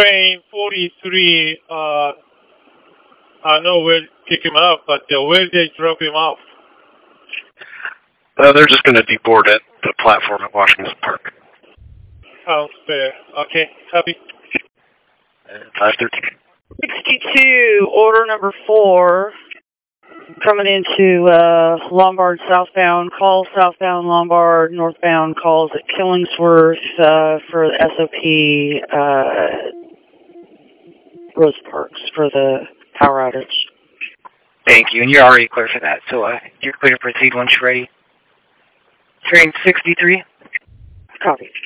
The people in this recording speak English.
train 43, I know where to pick him up, but where did they drop him off? They're just going to deboard at the platform at Washington Park. Sounds fair. Okay, copy. 513. 62, order number 4, coming into Lombard southbound. Call southbound Lombard, northbound calls at Killingsworth for the SOP Rose Parks for the power outage. Thank you, and you're already clear for that, so you're clear to proceed once you're ready. Train 63. Copy.